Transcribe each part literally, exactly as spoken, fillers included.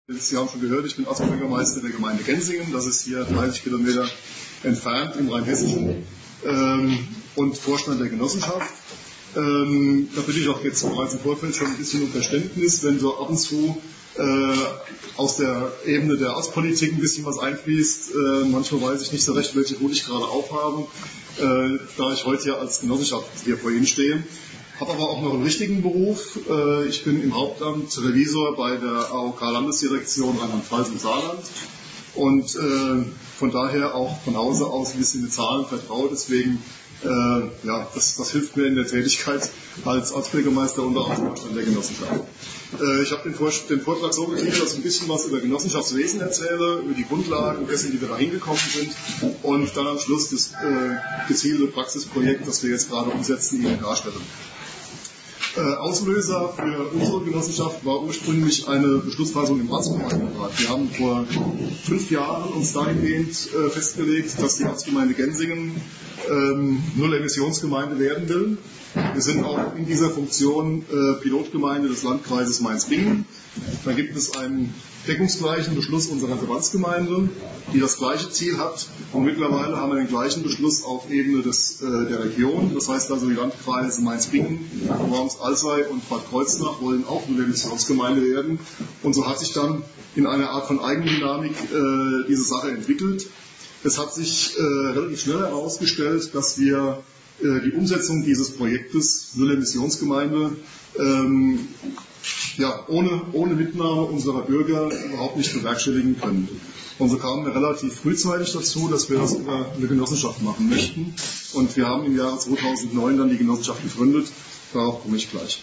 Sie haben schon gehört, ich bin Ortsbürgermeister der Gemeinde Gensingen, das ist hier dreißig Kilometer entfernt im Rheinhessischen, ähm, und Vorstand der Genossenschaft. Ähm, da bitte ich auch jetzt bereits im Vorfeld schon ein bisschen um Verständnis, wenn so ab und zu äh, aus der Ebene der Ortspolitik ein bisschen was einfließt. Äh, manchmal weiß ich nicht so recht, welche Hut ich gerade aufhabe, äh, da ich heute ja als Genossenschaft hier vor Ihnen stehe. Habe aber auch noch einen richtigen Beruf. Ich bin im Hauptamt Revisor bei der A O K-Landesdirektion Rheinland-Pfalz im Saarland und äh, von daher auch von Hause aus ein bisschen mit Zahlen vertraut. Deswegen, äh, ja, das, das hilft mir in der Tätigkeit als Ortsbürgermeister und auch als Vorstand der Genossenschaft. Äh, ich habe den, Vor den Vortrag so getitelt, dass ich ein bisschen was über Genossenschaftswesen erzähle, über die Grundlagen dessen, wie wir da hingekommen sind und dann am Schluss das äh, gezielte Praxisprojekt, das wir jetzt gerade umsetzen, Ihnen darstellen. Auslöser für unsere Genossenschaft war ursprünglich eine Beschlussfassung im Ortsgemeinderat. Wir haben vor fünf Jahren uns dahingehend äh, festgelegt, dass die Ortsgemeinde Gensingen ähm, Null-Emissionsgemeinde werden will. Wir sind auch in dieser Funktion äh, Pilotgemeinde des Landkreises Mainz-Bingen. Dann gibt es einen deckungsgleichen Beschluss unserer Verbandsgemeinde, die das gleiche Ziel hat. Und mittlerweile haben wir den gleichen Beschluss auf Ebene des, äh, der Region. Das heißt also, die Landkreise Mainz-Bingen, Worms-Alzey und Bad Kreuznach wollen auch eine Emissionsgemeinde werden. Und so hat sich dann in einer Art von Eigendynamik äh, diese Sache entwickelt. Es hat sich äh, relativ schnell herausgestellt, dass wir äh, die Umsetzung dieses Projektes Null-Emissionsgemeinde ähm, ja, ohne, ohne Mitnahme unserer Bürger überhaupt nicht bewerkstelligen können. Und so kamen wir relativ frühzeitig dazu, dass wir das über eine Genossenschaft machen möchten. Und wir haben im Jahre zweitausendneun dann die Genossenschaft gegründet. Darauf komme ich gleich.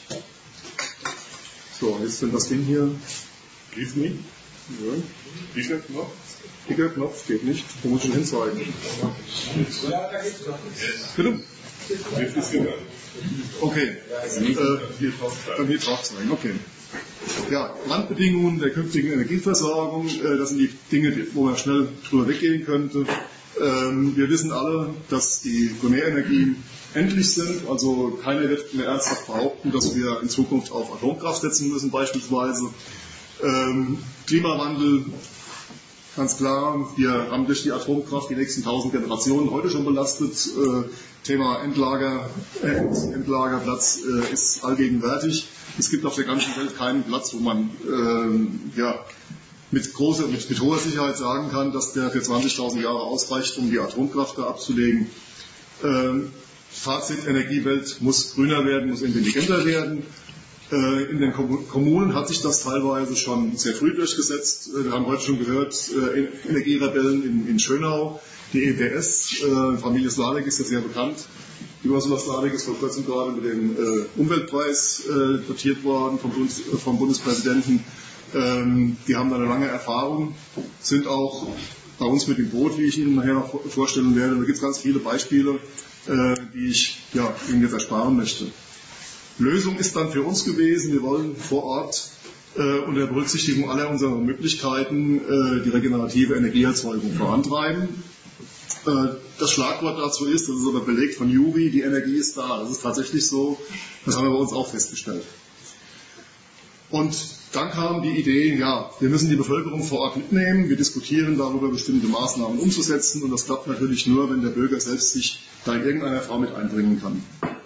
So, jetzt wenn das Ding hier... Geht nicht? Ja. Klickerknopf? Klickerknopf geht nicht. Da muss ich schon hinzeigen. Ja, da geht's doch. Bitte? Jetzt ist es okay. Äh, dann hier drauf zeigen. Okay. Ja, Randbedingungen der künftigen Energieversorgung, äh, das sind die Dinge, wo man schnell drüber weggehen könnte. Ähm, wir wissen alle, dass die Primärenergien endlich sind, also keiner wird mehr ernsthaft behaupten, dass wir in Zukunft auf Atomkraft setzen müssen beispielsweise. Ähm, Klimawandel, ganz klar, wir haben durch die Atomkraft die nächsten tausend Generationen heute schon belastet. Äh, Thema Endlager, äh, Endlagerplatz äh, ist allgegenwärtig. Es gibt auf der ganzen Welt keinen Platz, wo man äh, ja, mit, großer, mit, mit hoher Sicherheit sagen kann, dass der für zwanzigtausend Jahre ausreicht, um die Atomkraft da abzulegen. Äh, Fazit, Energiewelt muss grüner werden, muss intelligenter werden. In den Kommunen hat sich das teilweise schon sehr früh durchgesetzt. Wir haben heute schon gehört, Energierebellen in, in Schönau, die E B S, äh, Familie Sladek ist ja sehr bekannt. Die Ursula Sladek ist vor kurzem gerade mit dem äh, Umweltpreis äh, dotiert worden vom, Bundes, äh, vom Bundespräsidenten. Ähm, die haben da eine lange Erfahrung, sind auch bei uns mit dem Boot, wie ich Ihnen nachher noch vorstellen werde. Da gibt es ganz viele Beispiele, äh, die ich ja, Ihnen jetzt ersparen möchte. Lösung ist dann für uns gewesen, wir wollen vor Ort äh, unter Berücksichtigung aller unserer Möglichkeiten äh, die regenerative Energieerzeugung vorantreiben. Äh, das Schlagwort dazu ist, das ist aber belegt von Juri, die Energie ist da. Das ist tatsächlich so, das haben wir bei uns auch festgestellt. Und dann kam die Idee, ja, wir müssen die Bevölkerung vor Ort mitnehmen, wir diskutieren darüber, bestimmte Maßnahmen umzusetzen und das klappt natürlich nur, wenn der Bürger selbst sich da in irgendeiner Form mit einbringen kann.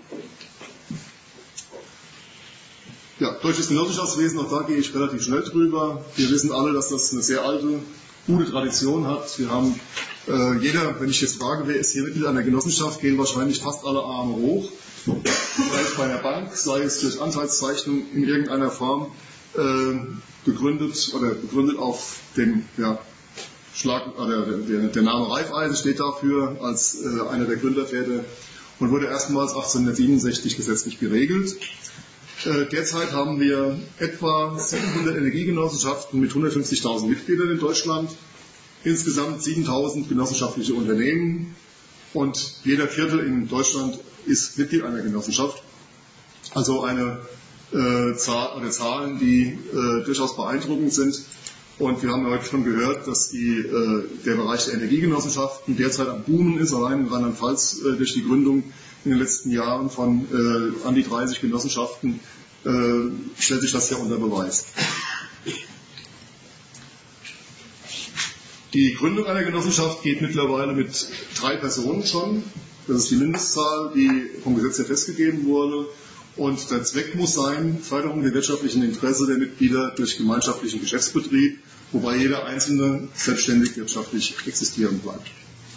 Ja, deutsches Genossenschaftswesen, auch da gehe ich relativ schnell drüber. Wir wissen alle, dass das eine sehr alte, gute Tradition hat. Wir haben, äh, jeder, wenn ich jetzt frage, wer ist hier Mitglied einer Genossenschaft, gehen wahrscheinlich fast alle Arme hoch. Sei es bei einer Bank, sei es durch Anteilszeichnung in irgendeiner Form äh, gegründet oder begründet auf dem ja, Schlag, oder der, der Name Raiffeisen steht dafür als äh, einer der Gründerväter und wurde erstmals achtzehnhundertsiebenundsechzig gesetzlich geregelt. Derzeit haben wir etwa siebenhundert Energiegenossenschaften mit hundertfünfzigtausend Mitgliedern in Deutschland, insgesamt siebentausend genossenschaftliche Unternehmen und jeder Viertel in Deutschland ist Mitglied einer Genossenschaft. Also eine äh, Zahl, oder Zahlen, die äh, durchaus beeindruckend sind. Und wir haben ja heute schon gehört, dass die, äh, der Bereich der Energiegenossenschaften derzeit am Boomen ist, allein in Rheinland-Pfalz äh, durch die Gründung in den letzten Jahren von äh, an die dreißig Genossenschaften äh, stellt sich das ja unter Beweis. Die Gründung einer Genossenschaft geht mittlerweile mit drei Personen schon. Das ist die Mindestzahl, die vom Gesetz her festgegeben wurde. Und der Zweck muss sein, Förderung der wirtschaftlichen Interessen der Mitglieder durch gemeinschaftlichen Geschäftsbetrieb, wobei jeder Einzelne selbstständig wirtschaftlich existieren bleibt.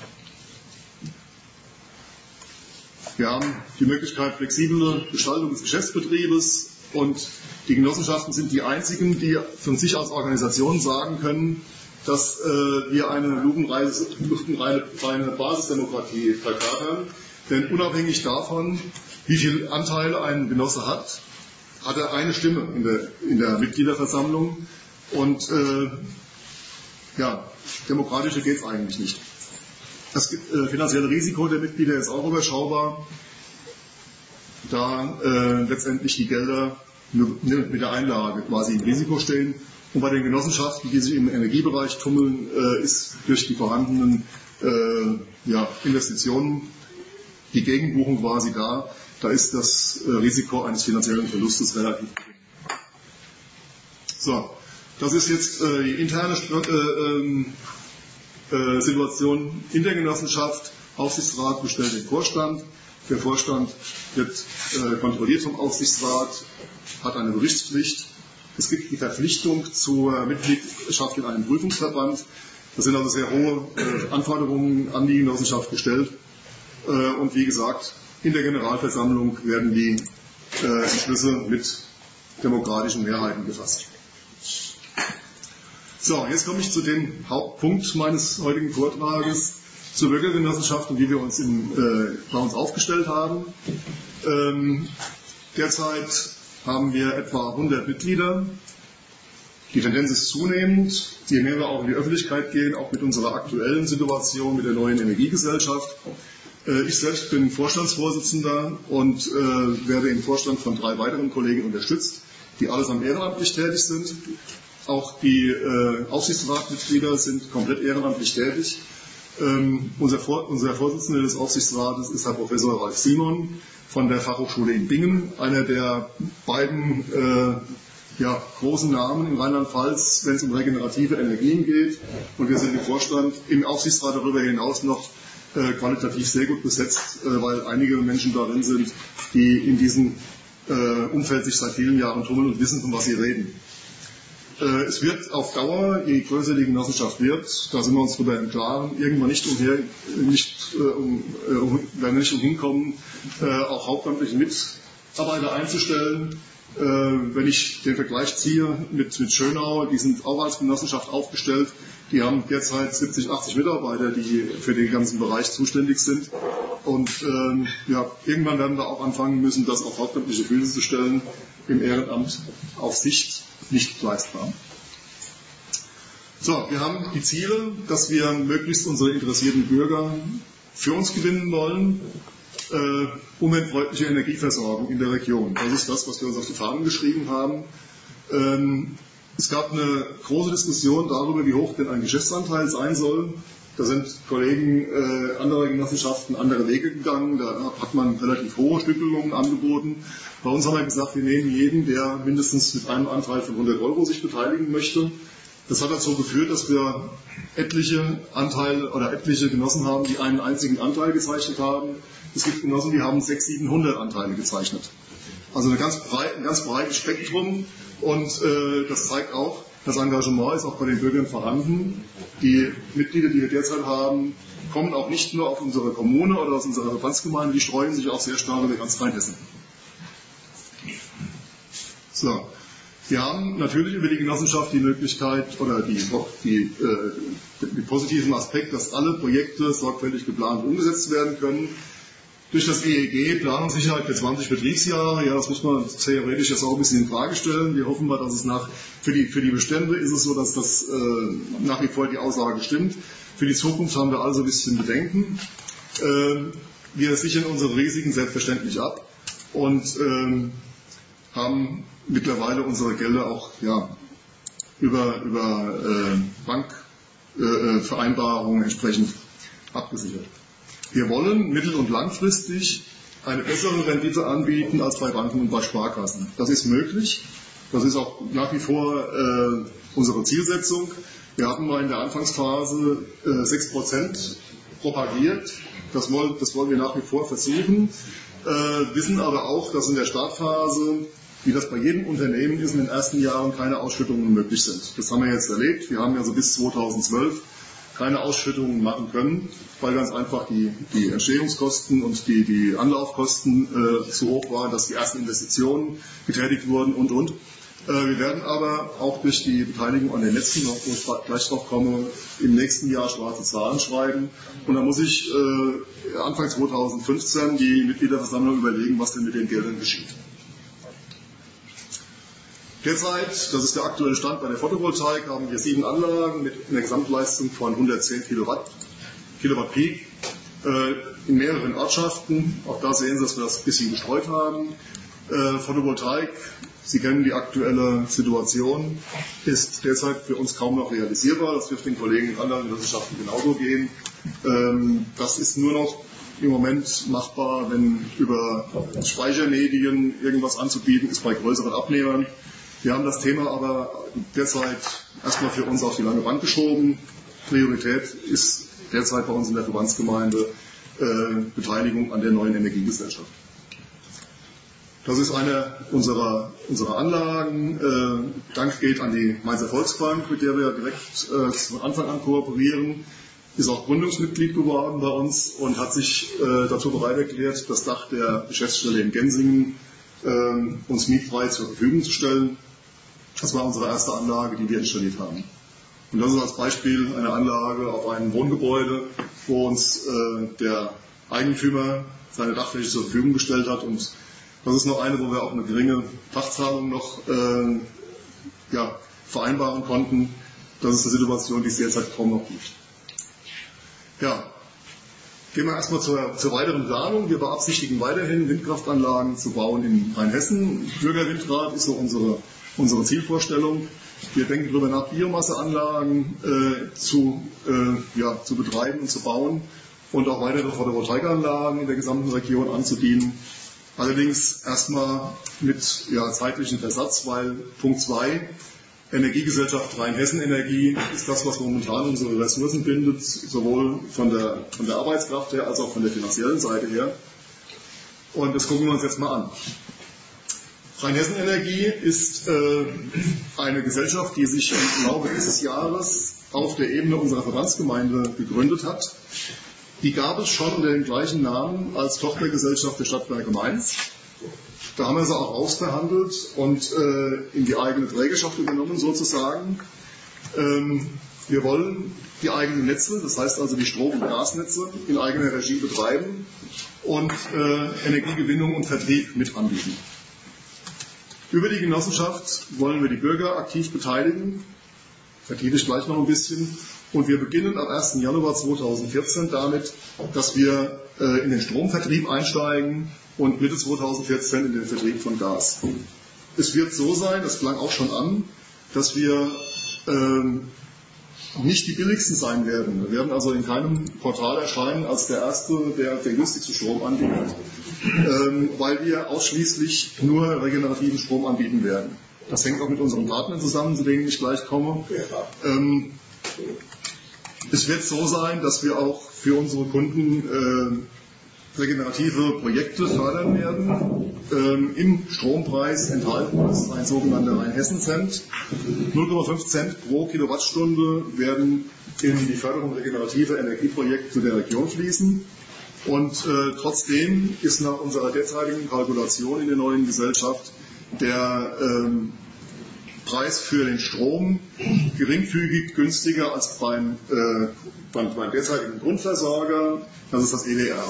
Wir haben die Möglichkeit flexible Gestaltung des Geschäftsbetriebes und die Genossenschaften sind die einzigen, die von sich als Organisation sagen können, dass äh, wir eine lupenreine Basisdemokratie verkörpern. Denn unabhängig davon, wie viel Anteile ein Genosse hat, hat er eine Stimme in der, in der Mitgliederversammlung. Und äh, ja, demokratischer geht es eigentlich nicht. Das äh, finanzielle Risiko der Mitglieder ist auch überschaubar, da äh, letztendlich die Gelder mit der Einlage quasi im Risiko stehen. Und bei den Genossenschaften, die sich im Energiebereich tummeln, äh, ist durch die vorhandenen äh, ja, Investitionen die Gegenbuchung quasi da. Da ist das äh, Risiko eines finanziellen Verlustes relativ gering. So, das ist jetzt äh, die interne äh, äh, Situation in der Genossenschaft. Aufsichtsrat bestellt den Vorstand. Der Vorstand wird äh, kontrolliert vom Aufsichtsrat, hat eine Berichtspflicht. Es gibt die Verpflichtung zur Mitgliedschaft in einem Prüfungsverband. Das sind also sehr hohe äh, Anforderungen an die Genossenschaft gestellt. Äh, und wie gesagt, in der Generalversammlung werden die äh, Entschlüsse mit demokratischen Mehrheiten gefasst. So, jetzt komme ich zu dem Hauptpunkt meines heutigen Vortrages zur Bürgergenossenschaft und wie wir uns in, äh, bei uns aufgestellt haben. Ähm, derzeit haben wir etwa hundert Mitglieder. Die Tendenz ist zunehmend, je mehr wir auch in die Öffentlichkeit gehen, auch mit unserer aktuellen Situation mit der neuen Energiegesellschaft. Äh, ich selbst bin Vorstandsvorsitzender und äh, werde im Vorstand von drei weiteren Kollegen unterstützt, die allesamt ehrenamtlich tätig sind. Auch die äh, Aufsichtsratmitglieder sind komplett ehrenamtlich tätig. Ähm, unser, Vor unser Vorsitzender des Aufsichtsrates ist Herr Professor Ralf Simon von der Fachhochschule in Bingen, einer der beiden äh, ja, großen Namen in Rheinland-Pfalz, wenn es um regenerative Energien geht. Und wir sind im Vorstand, im Aufsichtsrat darüber hinaus noch äh, qualitativ sehr gut besetzt, äh, weil einige Menschen darin sind, die in diesem äh, Umfeld sich seit vielen Jahren tummeln und wissen, von was sie reden. Es wird auf Dauer, je größer die Genossenschaft wird, da sind wir uns darüber im Klaren, irgendwann nicht umher, nicht, äh, um, äh, werden wir nicht umhinkommen, äh, auch hauptamtliche Mitarbeiter einzustellen. Äh, wenn ich den Vergleich ziehe mit, mit Schönau, die sind auch als Genossenschaft aufgestellt, die haben derzeit siebzig, achtzig Mitarbeiter, die für den ganzen Bereich zuständig sind. Und ähm, ja, irgendwann werden wir auch anfangen müssen, das auf hauptamtliche Füße zu stellen, im Ehrenamt auf Sicht nicht leistbar. So, wir haben die Ziele, dass wir möglichst unsere interessierten Bürger für uns gewinnen wollen, äh, umweltfreundliche Energieversorgung in der Region. Das ist das, was wir uns auf die Fahnen geschrieben haben. Ähm, es gab eine große Diskussion darüber, wie hoch denn ein Geschäftsanteil sein soll. Da sind Kollegen äh, anderer Genossenschaften andere Wege gegangen, da hat man relativ hohe Stückelungen angeboten. Bei uns haben wir gesagt, wir nehmen jeden, der mindestens mit einem Anteil von hundert Euro sich beteiligen möchte. Das hat dazu geführt, dass wir etliche Anteile oder etliche Genossen haben, die einen einzigen Anteil gezeichnet haben. Es gibt Genossen, die haben sechshundert, siebenhundert Anteile gezeichnet. Also ein ganz, breit, ein ganz breites Spektrum und äh, das zeigt auch, das Engagement ist auch bei den Bürgern vorhanden. Die Mitglieder, die wir derzeit haben, kommen auch nicht nur auf unsere Kommune oder aus unserer Verbandsgemeinde, die streuen sich auch sehr stark über ganz Rheinhessen. So. Wir haben natürlich über die Genossenschaft die Möglichkeit oder die, die, äh, den positiven Aspekt, dass alle Projekte sorgfältig geplant und umgesetzt werden können. Durch das E E G Planungssicherheit für zwanzig Betriebsjahre, ja, das muss man theoretisch jetzt auch ein bisschen in Frage stellen. Wir hoffen mal, dass es nach, für die, für die Bestände ist es so, dass das äh, nach wie vor die Aussage stimmt. Für die Zukunft haben wir also ein bisschen Bedenken. Äh, wir sichern unsere Risiken selbstverständlich ab und äh, haben mittlerweile unsere Gelder auch ja, über, über äh, Bankvereinbarungen äh, entsprechend abgesichert. Wir wollen mittel- und langfristig eine bessere Rendite anbieten als bei Banken und bei Sparkassen. Das ist möglich. Das ist auch nach wie vor äh, unsere Zielsetzung. Wir hatten mal in der Anfangsphase äh, sechs Prozent propagiert. Das wollen, das wollen wir nach wie vor versuchen. Äh, wissen aber auch, dass in der Startphase, wie das bei jedem Unternehmen ist, in den ersten Jahren keine Ausschüttungen möglich sind. Das haben wir jetzt erlebt. Wir haben also bis zweitausendzwölf keine Ausschüttungen machen können, weil ganz einfach die, die Entstehungskosten und die, die Anlaufkosten äh, zu hoch waren, dass die ersten Investitionen getätigt wurden und, und. Äh, wir werden aber auch durch die Beteiligung an den Netzen, wo ich gleich drauf komme, im nächsten Jahr schwarze Zahlen schreiben. Und da muss ich äh, Anfang zweitausendfünfzehn die Mitgliederversammlung überlegen, was denn mit den Geldern geschieht. Derzeit, das ist der aktuelle Stand bei der Photovoltaik, haben wir sieben Anlagen mit einer Gesamtleistung von hundertzehn Kilowatt, Kilowatt Peak äh, in mehreren Ortschaften. Auch da sehen Sie, dass wir das ein bisschen gestreut haben. Äh, Photovoltaik, Sie kennen die aktuelle Situation, ist derzeit für uns kaum noch realisierbar. Das wird den Kollegen in anderen Wissenschaften genauso gehen. Ähm, das ist nur noch im Moment machbar, wenn über Speichermedien irgendwas anzubieten ist bei größeren Abnehmern. Wir haben das Thema aber derzeit erstmal für uns auf die lange Bank geschoben. Priorität ist derzeit bei uns in der Verbandsgemeinde äh, Beteiligung an der neuen Energiegesellschaft. Das ist eine unserer, unserer Anlagen. Äh, Dank geht an die Mainzer Volksbank, mit der wir direkt äh, von Anfang an kooperieren. Ist auch Gründungsmitglied geworden bei uns und hat sich äh, dazu bereit erklärt, das Dach der Geschäftsstelle in Gensingen äh, uns mietfrei zur Verfügung zu stellen. Das war unsere erste Anlage, die wir installiert haben. Und das ist als Beispiel eine Anlage auf einem Wohngebäude, wo uns äh, der Eigentümer seine Dachfläche zur Verfügung gestellt hat. Und das ist noch eine, wo wir auch eine geringe Pachtzahlung noch äh, ja, vereinbaren konnten. Das ist eine Situation, die es derzeit kaum noch gibt. Ja, gehen wir erstmal zur, zur weiteren Planung. Wir beabsichtigen weiterhin Windkraftanlagen zu bauen in Rheinhessen. Bürgerwindrat ist so unsere, unsere Zielvorstellung. Wir denken darüber nach, Biomasseanlagen äh, zu, äh, ja, zu betreiben und zu bauen und auch weitere Photovoltaikanlagen in der gesamten Region anzudienen. Allerdings erstmal mit ja, zeitlichem Versatz, weil Punkt zwei, Energiegesellschaft Rheinhessen Energie ist das, was momentan unsere Ressourcen bindet, sowohl von der, von der Arbeitskraft her als auch von der finanziellen Seite her. Und das gucken wir uns jetzt mal an. Rheinhessen Energie ist äh, eine Gesellschaft, die sich im Laufe dieses Jahres auf der Ebene unserer Verbandsgemeinde gegründet hat. Die gab es schon unter dem gleichen Namen als Tochtergesellschaft der Stadtwerke Mainz. Da haben wir sie auch ausverhandelt und äh, in die eigene Trägerschaft übernommen sozusagen. Ähm, wir wollen die eigenen Netze, das heißt also die Strom- und Gasnetze, in eigener Regie betreiben und äh, Energiegewinnung und Vertrieb mit anbieten. Über die Genossenschaft wollen wir die Bürger aktiv beteiligen. Vertiefe ich gleich noch ein bisschen. Und wir beginnen am ersten Januar zweitausendvierzehn damit, dass wir äh, in den Stromvertrieb einsteigen und Mitte zweitausendvierzehn in den Vertrieb von Gas. Es wird so sein, das klang auch schon an, dass wir ähm, nicht die billigsten sein werden. Wir werden also in keinem Portal erscheinen als der Erste, der den günstigsten Strom anbietet, ähm, weil wir ausschließlich nur regenerativen Strom anbieten werden. Das hängt auch mit unseren Partnern zusammen, zu denen ich gleich komme. Ähm, es wird so sein, dass wir auch für unsere Kunden äh, regenerative Projekte fördern werden. Ähm, Im Strompreis enthalten ist ein sogenannter Rheinhessen-Cent. null Komma fünf Cent pro Kilowattstunde werden in die Förderung regenerativer Energieprojekte der Region fließen. Und äh, trotzdem ist nach unserer derzeitigen Kalkulation in der neuen Gesellschaft der ähm, Preis für den Strom geringfügig günstiger als beim, äh, beim, beim derzeitigen Grundversorger, das ist das E W R.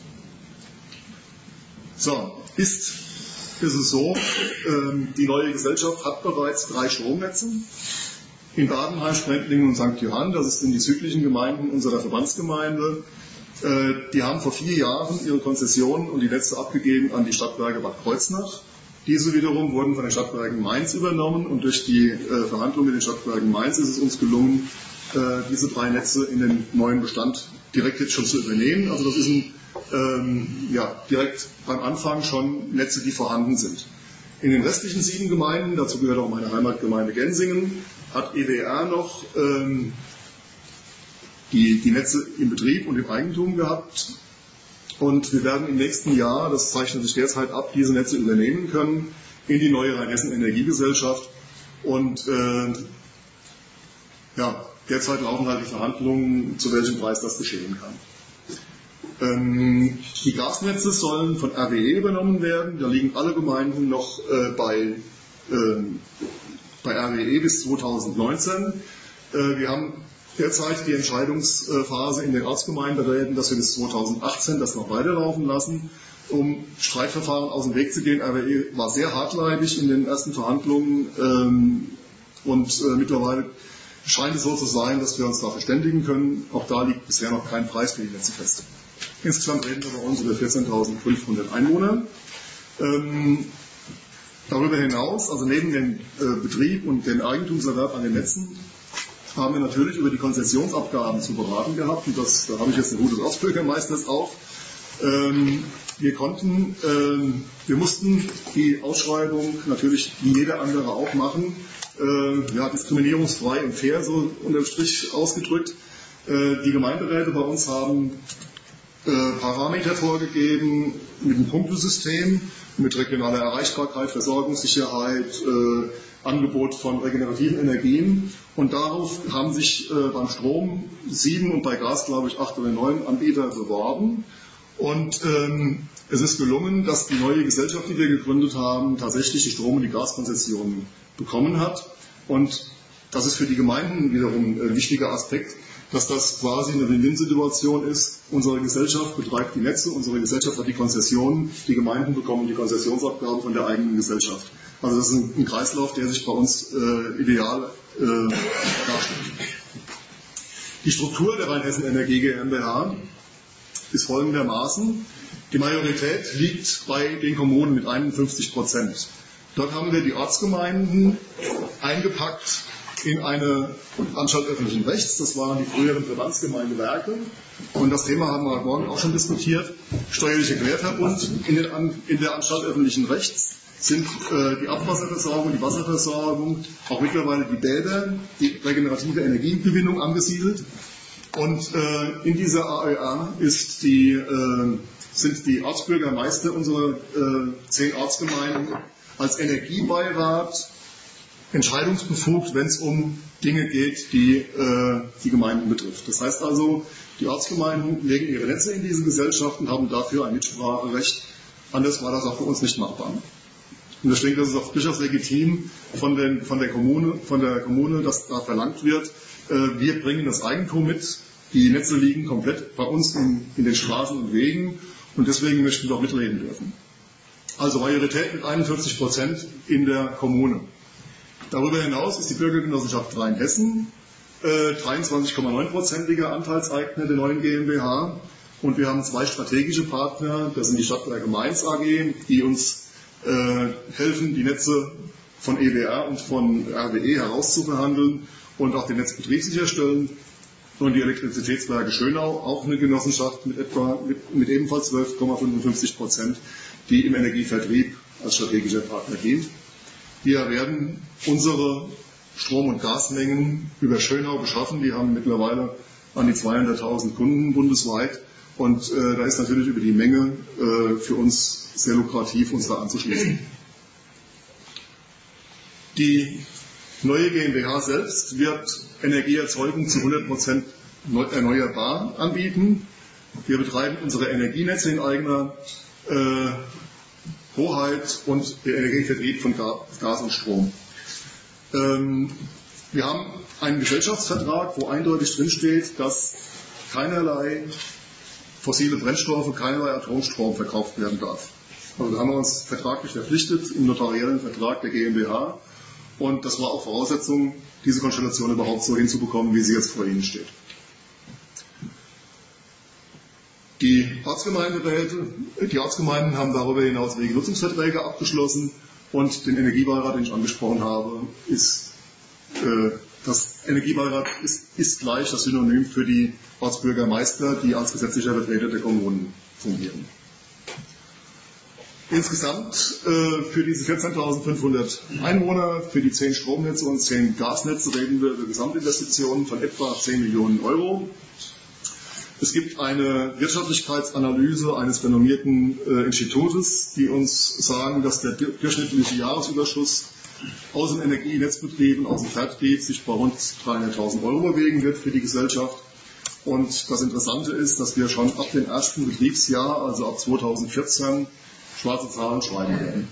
So, ist, ist es so, ähm, die neue Gesellschaft hat bereits drei Stromnetze in Badenheim, Sprendlingen und Sankt Johann, das sind die südlichen Gemeinden unserer Verbandsgemeinde. Äh, die haben vor vier Jahren ihre Konzessionen und die Netze abgegeben an die Stadtwerke Bad Kreuznach. Diese wiederum wurden von den Stadtwerken Mainz übernommen und durch die äh, Verhandlungen mit den Stadtwerken Mainz ist es uns gelungen, äh, diese drei Netze in den neuen Bestand direkt jetzt schon zu übernehmen. Also das ist ein, ähm, ja, direkt beim Anfang schon Netze, die vorhanden sind. In den restlichen sieben Gemeinden, dazu gehört auch meine Heimatgemeinde Gensingen, hat E W R noch ähm, die, die Netze im Betrieb und im Eigentum gehabt. Und wir werden im nächsten Jahr, das zeichnet sich derzeit ab, diese Netze übernehmen können in die neue Rheinhessen Energiegesellschaft. Und äh, ja, derzeit laufen halt die Verhandlungen, zu welchem Preis das geschehen kann. Ähm, die Gasnetze sollen von R W E übernommen werden. Da liegen alle Gemeinden noch äh, bei, äh, bei R W E bis zweitausendneunzehn. Äh, wir haben derzeit die Entscheidungsphase in den Ortsgemeinderäten, dass wir bis zweitausendachtzehn das noch weiterlaufen lassen, um Streitverfahren aus dem Weg zu gehen. R W E war sehr hartleibig in den ersten Verhandlungen ähm, und äh, mittlerweile scheint es so zu sein, dass wir uns da verständigen können. Auch da liegt bisher noch kein Preis für die Netze fest. Insgesamt reden wir bei uns über vierzehntausendfünfhundert Einwohner. Ähm, darüber hinaus, also neben dem äh, Betrieb und dem Eigentumserwerb an den Netzen, haben wir natürlich über die Konzessionsabgaben zu beraten gehabt. Und das, da habe ich jetzt ein gutes Ortsbürgermeisters auch. Ähm, wir konnten, ähm, wir mussten die Ausschreibung natürlich wie jeder andere auch machen. Äh, ja, diskriminierungsfrei und fair, so unterm Strich ausgedrückt. Äh, die Gemeinderäte bei uns haben äh, Parameter vorgegeben mit einem Punktesystem, mit regionaler Erreichbarkeit, Versorgungssicherheit, äh, Angebot von regenerativen Energien. Und darauf haben sich äh, beim Strom sieben und bei Gas, glaube ich, acht oder neun Anbieter beworben. Und ähm, es ist gelungen, dass die neue Gesellschaft, die wir gegründet haben, tatsächlich die Strom- und die Gaskonzessionen bekommen hat. Und das ist für die Gemeinden wiederum ein wichtiger Aspekt, dass das quasi eine Win-Win-Situation ist. Unsere Gesellschaft betreibt die Netze, unsere Gesellschaft hat die Konzessionen, die Gemeinden bekommen die Konzessionsabgaben von der eigenen Gesellschaft. Also das ist ein, ein Kreislauf, der sich bei uns äh, ideal äh, darstellt. Die Struktur der Rheinhessen Energie GmbH ist folgendermaßen. Die Majorität liegt bei den Kommunen mit einundfünfzig Prozent. Dort haben wir die Ortsgemeinden eingepackt in eine Anstalt öffentlichen Rechts. Das waren die früheren Verbandsgemeinde Werke. Und das Thema haben wir heute Morgen auch schon diskutiert. Steuerlicher Querverbund in, den An in der Anstalt öffentlichen Rechts sind äh, die Abwasserversorgung, die Wasserversorgung, auch mittlerweile die Bäder, die regenerative Energiegewinnung angesiedelt. Und äh, in dieser A Ö A ist die, äh, sind die Ortsbürgermeister unserer äh, zehn Ortsgemeinden als Energiebeirat entscheidungsbefugt, wenn es um Dinge geht, die äh, die Gemeinden betrifft. Das heißt also, die Ortsgemeinden legen ihre Netze in diese Gesellschaften, haben dafür ein Mitspracherecht. Anders war das auch für uns nicht machbar. Und ich denke, das ist auch durchaus legitim von, den, von, der Kommune, von der Kommune, dass da verlangt wird, äh, wir bringen das Eigentum mit, die Netze liegen komplett bei uns in, in den Straßen und Wegen und deswegen möchten wir auch mitreden dürfen. Also Majorität mit einundvierzig Prozent in der Kommune. Darüber hinaus ist die Bürgergenossenschaft Rheinhessen äh, dreiundzwanzig Komma neun Prozentiger Anteilseigner der neuen GmbH und wir haben zwei strategische Partner, das sind die Stadtwerke Mainz A G, die uns äh, helfen, die Netze von E W R und von R W E herauszuverhandeln und auch den Netzbetrieb sicherstellen. Und die Elektrizitätswerke Schönau, auch eine Genossenschaft mit etwa mit, mit ebenfalls zwölf Komma fünfundfünfzig Prozent, die im Energievertrieb als strategischer Partner dient. Wir werden unsere Strom- und Gasmengen über Schönau beschaffen. Die haben mittlerweile an die zweihunderttausend Kunden bundesweit. Und äh, da ist natürlich über die Menge äh, für uns sehr lukrativ, uns da anzuschließen. Die neue GmbH selbst wird Energieerzeugung zu hundert Prozent erneuerbar anbieten. Wir betreiben unsere Energienetze in eigener äh, Hoheit und der Energievertrieb von Gas und Strom. Ähm, wir haben einen Gesellschaftsvertrag, wo eindeutig drinsteht, dass keinerlei fossile Brennstoffe, keinerlei Atomstrom verkauft werden darf. Also da haben wir uns vertraglich verpflichtet im notariellen Vertrag der GmbH und das war auch Voraussetzung, diese Konstellation überhaupt so hinzubekommen, wie sie jetzt vor Ihnen steht. Die Ortsgemeinderäte, die Ortsgemeinden haben darüber hinaus Regelnutzungsverträge abgeschlossen und den Energiebeirat, den ich angesprochen habe, ist äh, das Energiebeirat ist, ist gleich das Synonym für die Ortsbürgermeister, die als gesetzlicher Vertreter der Kommunen fungieren. Insgesamt äh, für diese vierzehntausendfünfhundert Einwohner, für die zehn Stromnetze und zehn Gasnetze reden wir über Gesamtinvestitionen von etwa zehn Millionen Euro. Es gibt eine Wirtschaftlichkeitsanalyse eines renommierten äh, Institutes, die uns sagen, dass der durchschnittliche Jahresüberschuss aus den Energienetzbetrieben, aus dem Vertrieb sich bei rund dreihunderttausend Euro bewegen wird für die Gesellschaft. Und das Interessante ist, dass wir schon ab dem ersten Betriebsjahr, also ab zweitausendvierzehn, schwarze Zahlen schreiben werden.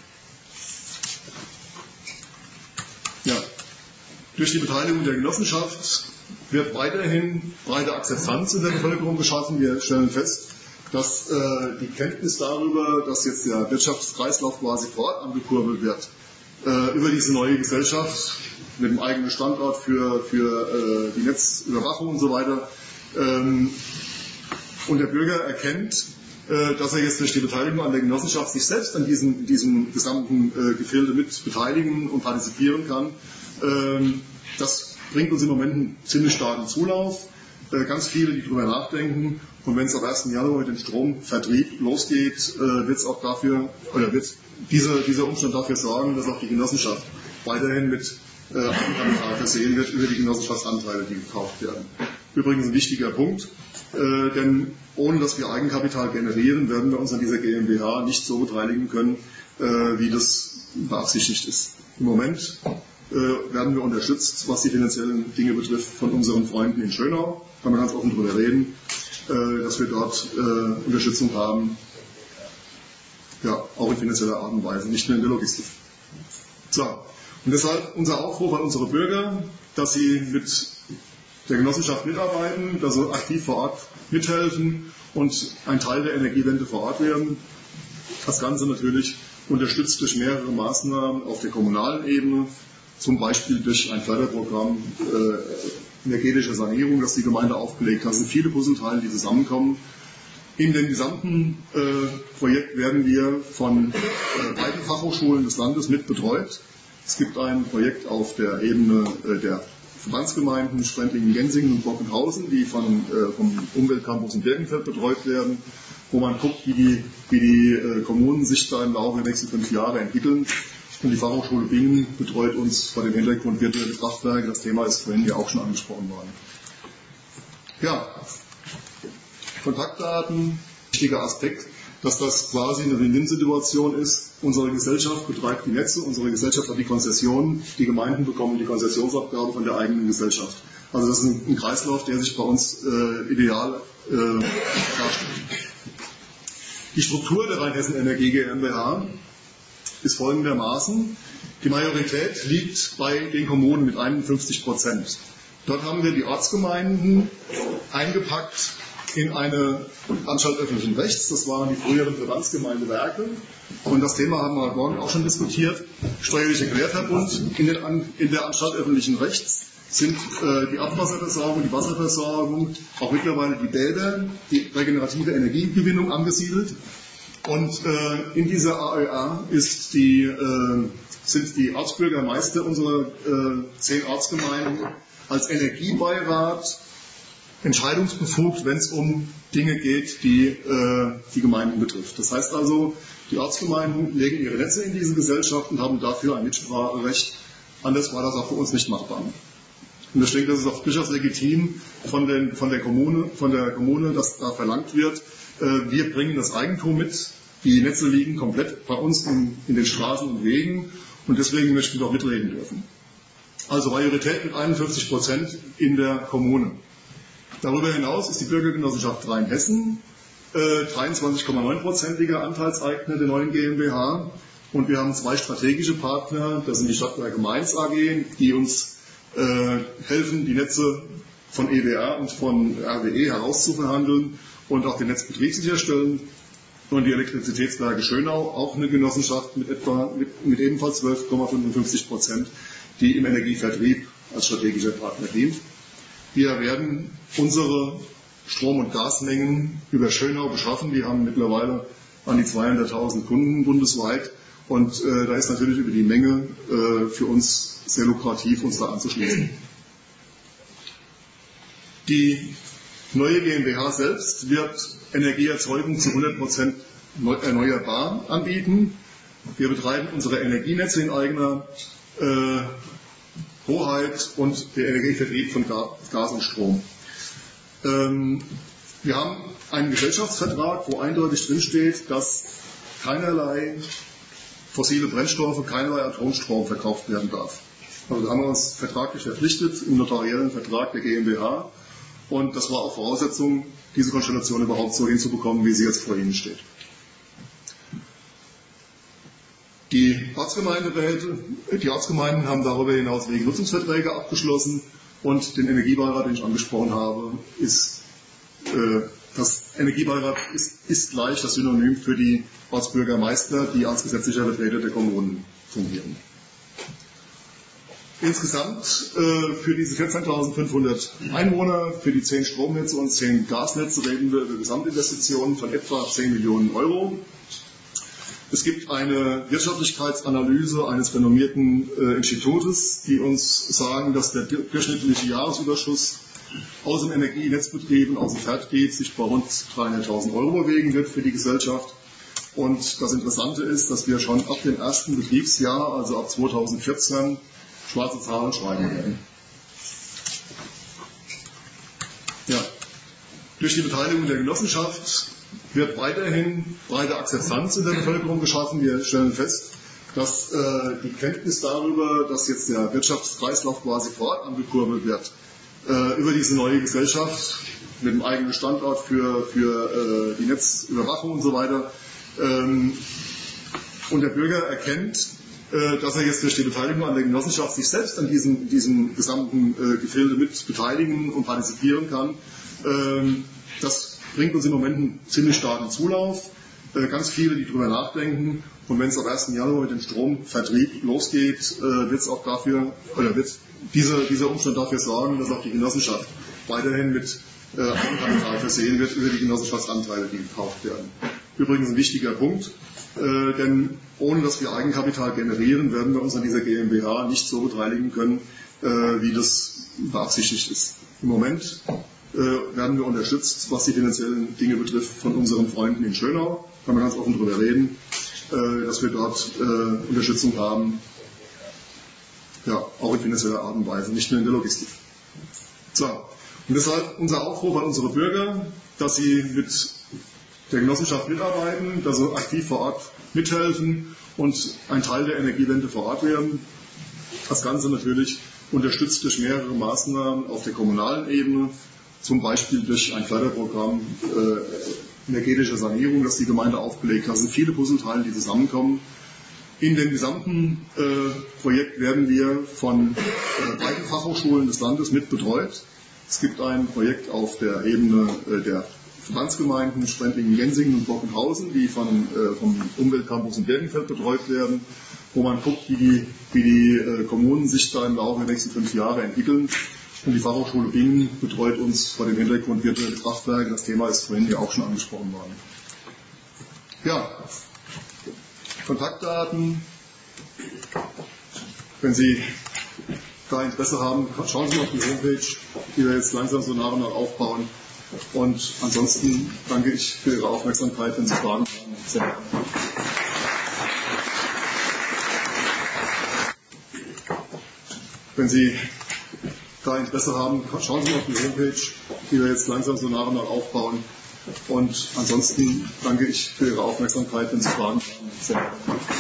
Ja. Durch die Beteiligung der Genossenschaft wird weiterhin breite Akzeptanz in der Bevölkerung geschaffen. Wir stellen fest, dass äh, die Kenntnis darüber, dass jetzt der Wirtschaftskreislauf quasi vor Ort angekurbelt wird, äh, über diese neue Gesellschaft mit dem eigenen Standort für, für äh, die Netzüberwachung und so weiter, ähm, und der Bürger erkennt, dass er jetzt durch die Beteiligung an der Genossenschaft sich selbst an diesem, diesem gesamten äh, Gefilde mit beteiligen und partizipieren kann. Ähm, das bringt uns im Moment einen ziemlich starken Zulauf. Äh, ganz viele, die darüber nachdenken. Und wenn es am ersten Januar mit dem Stromvertrieb losgeht, äh, wird es auch dafür, oder wird diese, dieser Umstand dafür sorgen, dass auch die Genossenschaft weiterhin mit äh, Eigenkapital versehen wird über die Genossenschaftsanteile, die gekauft werden. Übrigens ein wichtiger Punkt, äh, denn ohne dass wir Eigenkapital generieren, werden wir uns an dieser GmbH nicht so beteiligen können, äh, wie das beabsichtigt ist. Im Moment äh, werden wir unterstützt, was die finanziellen Dinge betrifft, von unseren Freunden in Schönau. Kann man ganz offen darüber reden, äh, dass wir dort äh, Unterstützung haben, ja, auch in finanzieller Art und Weise, nicht nur in der Logistik. So, und deshalb unser Aufruf an unsere Bürger, dass sie mit der Genossenschaft mitarbeiten, dass sie aktiv vor Ort mithelfen und ein Teil der Energiewende vor Ort werden. Das Ganze natürlich unterstützt durch mehrere Maßnahmen auf der kommunalen Ebene, zum Beispiel durch ein Förderprogramm äh, energetischer Sanierung, das die Gemeinde aufgelegt hat. Es sind viele Puzzleteile, die zusammenkommen. In dem gesamten äh, Projekt werden wir von äh, beiden Fachhochschulen des Landes mit betreut. Es gibt ein Projekt auf der Ebene äh, der Verbandsgemeinden Sprendlingen, Gensingen und Bockenhausen, die von, äh, vom Umweltcampus in Birkenfeld betreut werden, wo man guckt, wie die, wie die äh, Kommunen sich da im Laufe der nächsten fünf Jahre entwickeln. Und die Fachhochschule Bingen betreut uns vor dem Hintergrund virtuelle Kraftwerke. Das Thema ist vorhin ja auch schon angesprochen worden. Ja, Kontaktdaten, wichtiger Aspekt, dass das quasi eine Win-Win-Situation ist. Unsere Gesellschaft betreibt die Netze, unsere Gesellschaft hat die Konzessionen, die Gemeinden bekommen die Konzessionsabgabe von der eigenen Gesellschaft. Also das ist ein, ein Kreislauf, der sich bei uns äh, ideal äh, darstellt. Die Struktur der Rheinhessen Energie GmbH ist folgendermaßen. Die Majorität liegt bei den Kommunen mit einundfünfzig Prozent. Dort haben wir die Ortsgemeinden eingepackt in eine Anstalt öffentlichen Rechts, das waren die früheren Verbandsgemeindewerke. Und das Thema haben wir heute Morgen auch schon diskutiert. Steuerlicher Querverbund in, den An in der Anstalt öffentlichen Rechts sind äh, die Abwasserversorgung, die Wasserversorgung, auch mittlerweile die Bäder, die regenerative Energiegewinnung angesiedelt. Und äh, in dieser A Ö A ist die, äh, sind die Ortsbürgermeister unserer äh, zehn Ortsgemeinden als Energiebeirat entscheidungsbefugt, wenn es um Dinge geht, die äh, die Gemeinden betrifft. Das heißt also, die Ortsgemeinden legen ihre Netze in diese Gesellschaft und haben dafür ein Mitspracherecht. Anders war das auch für uns nicht machbar. Und ich denke, das ist auch durchaus legitim von, den, von, der Kommune, von der Kommune, dass da verlangt wird, äh, wir bringen das Eigentum mit, die Netze liegen komplett bei uns in, in den Straßen und Wegen und deswegen möchten wir auch mitreden dürfen. Also Majorität mit einundfünfzig Prozent in der Kommune. Darüber hinaus ist die Bürgergenossenschaft Rheinhessen äh, dreiundzwanzig Komma neun prozentiger Anteilseigner der neuen GmbH und wir haben zwei strategische Partner, das sind die Stadtwerke Mainz A G, die uns äh, helfen, die Netze von E W R und von R W E herauszuverhandeln und auch den Netzbetrieb sicherstellen. Und die Elektrizitätswerke Schönau, auch eine Genossenschaft mit, etwa, mit, mit ebenfalls zwölf Komma fünfundfünfzig Prozent, die im Energievertrieb als strategischer Partner dient. Wir werden unsere Strom- und Gasmengen über Schönau beschaffen. Die haben mittlerweile an die zweihunderttausend Kunden bundesweit. Und äh, da ist natürlich über die Menge äh, für uns sehr lukrativ, uns da anzuschließen. Die neue GmbH selbst wird Energieerzeugung zu hundert Prozent erneuerbar anbieten. Wir betreiben unsere Energienetze in eigener äh, Hoheit und der Energievertrieb von Gas und Strom. Ähm, wir haben einen Gesellschaftsvertrag, wo eindeutig drinsteht, dass keinerlei fossile Brennstoffe, keinerlei Atomstrom verkauft werden darf. Also da haben wir uns vertraglich verpflichtet im notariellen Vertrag der GmbH und das war auch Voraussetzung, diese Konstellation überhaupt so hinzubekommen, wie sie jetzt vor Ihnen steht. Die Ortsgemeinderäte, die Ortsgemeinden haben darüber hinaus Regelnutzungsverträge abgeschlossen und den Energiebeirat, den ich angesprochen habe, ist äh, das Energiebeirat ist, ist gleich das Synonym für die Ortsbürgermeister, die als gesetzlicher Vertreter der Kommunen fungieren. Insgesamt äh, für diese vierzehntausendfünfhundert Einwohner, für die zehn Stromnetze und zehn Gasnetze reden wir über Gesamtinvestitionen von etwa zehn Millionen Euro. Es gibt eine Wirtschaftlichkeitsanalyse eines renommierten äh, Institutes, die uns sagen, dass der durchschnittliche Jahresüberschuss aus dem Energienetzbetrieb und aus dem Vertrieb sich bei rund dreihunderttausend Euro bewegen wird für die Gesellschaft. Und das Interessante ist, dass wir schon ab dem ersten Betriebsjahr, also ab zweitausendvierzehn, schwarze Zahlen schreiben werden. Ja. Durch die Beteiligung der Genossenschaft wird weiterhin breite Akzeptanz in der Bevölkerung geschaffen. Wir stellen fest, dass äh, die Kenntnis darüber, dass jetzt der Wirtschaftskreislauf quasi vor Ort angekurbelt wird, äh, über diese neue Gesellschaft mit einem eigenen Standort für, für äh, die Netzüberwachung und so weiter, ähm, und der Bürger erkennt, äh, dass er jetzt durch die Beteiligung an der Genossenschaft sich selbst an diesem, diesem gesamten äh, Gefilde mit beteiligen und partizipieren kann. Ähm, das bringt uns im Moment einen ziemlich starken Zulauf. Äh, ganz viele, die darüber nachdenken. Und wenn es am ersten Januar mit dem Stromvertrieb losgeht, äh, wird es auch dafür, oder wird diese, dieser Umstand dafür sorgen, dass auch die Genossenschaft weiterhin mit äh, Eigenkapital versehen wird über die Genossenschaftsanteile, die gekauft werden. Übrigens ein wichtiger Punkt, äh, denn ohne dass wir Eigenkapital generieren, werden wir uns an dieser GmbH nicht so beteiligen können, äh, wie das beabsichtigt ist. Im Moment äh, werden wir unterstützt, was die finanziellen Dinge betrifft, von unseren Freunden in Schönau. Kann man ganz offen darüber reden, äh, dass wir dort äh, Unterstützung haben, ja, auch in finanzieller Art und Weise, nicht nur in der Logistik. So, und deshalb unser Aufruf an unsere Bürger, dass sie mit der Genossenschaft mitarbeiten, dass sie aktiv vor Ort mithelfen und ein Teil der Energiewende vor Ort werden. Das Ganze natürlich unterstützt durch mehrere Maßnahmen auf der kommunalen Ebene, zum Beispiel durch ein Förderprogramm äh, energetischer Sanierung, das die Gemeinde aufgelegt hat. Es sind viele Puzzleteile, die zusammenkommen. In dem gesamten äh, Projekt werden wir von äh, beiden Fachhochschulen des Landes mit betreut. Es gibt ein Projekt auf der Ebene äh, der Verbandsgemeinden Sprendlingen, Gensingen und Bockenhausen, die von, äh, vom Umweltcampus in Birkenfeld betreut werden, wo man guckt, wie die, wie die äh, Kommunen sich da im Laufe der nächsten fünf Jahre entwickeln. Und die Fachhochschule Bingen betreut uns vor dem Hintergrund virtuelle Kraftwerke. Das Thema ist vorhin ja auch schon angesprochen worden. Ja, Kontaktdaten. Wenn Sie da Interesse haben, schauen Sie mal auf die Homepage, die wir jetzt langsam so nach und nach aufbauen. Und ansonsten danke ich für Ihre Aufmerksamkeit. Wenn Sie Fragen haben, sehr gerne. Wenn Sie da Interesse haben, schauen Sie mal auf die Homepage, die wir jetzt langsam so nach und nach aufbauen. Und ansonsten danke ich für Ihre Aufmerksamkeit. Wenn Sie Fragen haben, sehr gerne.